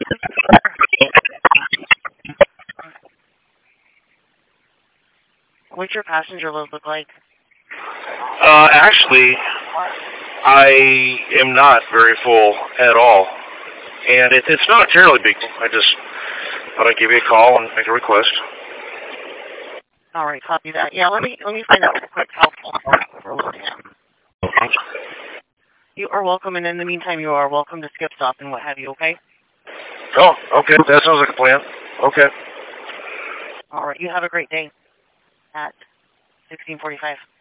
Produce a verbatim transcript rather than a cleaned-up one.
What's your passenger load look like? Uh, actually, I am not very full at all, and it, it's not a terribly big deal. I just thought I'd give you a call and make a request. All right, copy that. Yeah, let me let me find out real quick how full we're looking at. You are welcome, and in the meantime, you are welcome to skip stop and what have you. Okay. Oh, okay. That sounds like a plan. Okay. All right. You have a great day. At sixteen forty-five.